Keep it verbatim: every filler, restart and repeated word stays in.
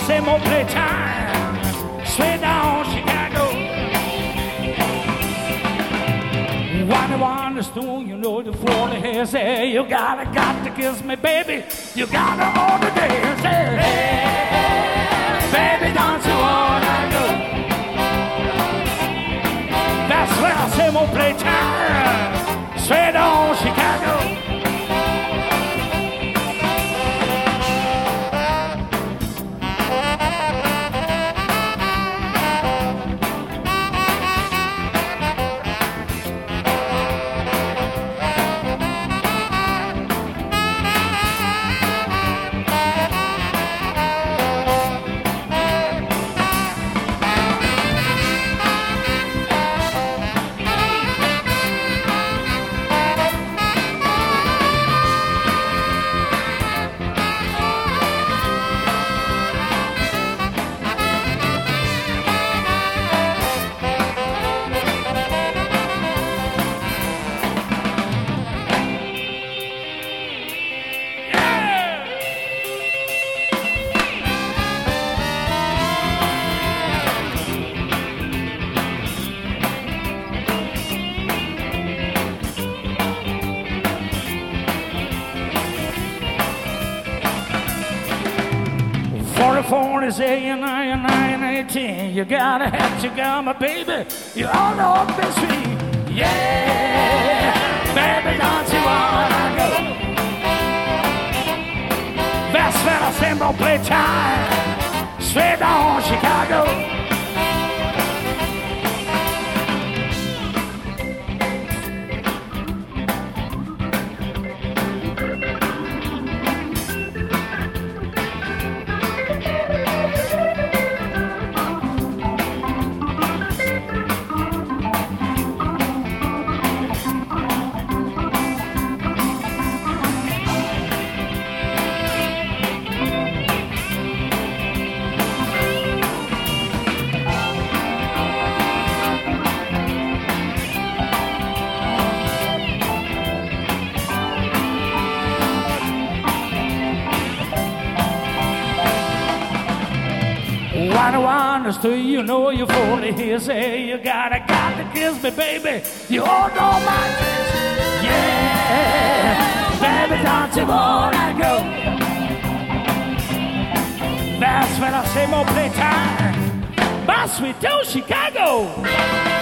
same old playtime. Straight down Chicago. One one the stone, you know the Florida hair say you gotta got to kiss me, baby. You gotta all the day say, hey, baby, don't you wanna go? That's where I say more playtime. Straight on Chicago. forty, saying nine, nine, eighteen. You gotta have you got my baby. You all know me sweet. Yeah, baby, don't you wanna go? That's when I say more playtime. Straight on Chicago. One wonders to you know you fully here say you gotta got to kiss me, baby. You all know my kiss. Yeah, baby, don't you wanna go? That's when I say more playtime. My sweet old Chicago.